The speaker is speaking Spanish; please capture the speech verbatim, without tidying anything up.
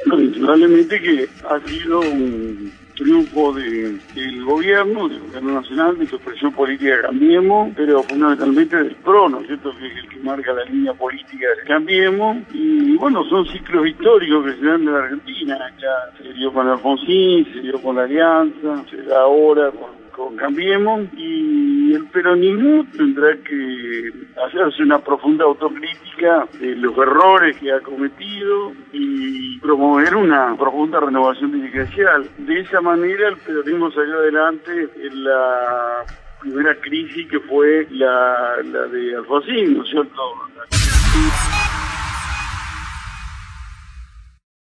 Bueno, indudablemente que ha sido un triunfo de, del gobierno, del gobierno nacional, de su expresión política Cambiemos, pero fundamentalmente del P R O, ¿no es cierto?, que es el que marca la línea política de Cambiemos, y bueno, son ciclos históricos que se dan en la Argentina, ya se dio con Alfonsín, se dio con la Alianza, se da ahora con, con Cambiemos, y el peronismo tendrá que hacerse una profunda autocrítica de los errores que ha cometido y promover una profunda renovación dirigencial. De esa manera el peronismo salió adelante en la primera crisis que fue la, la de Alfonsín, ¿no es cierto?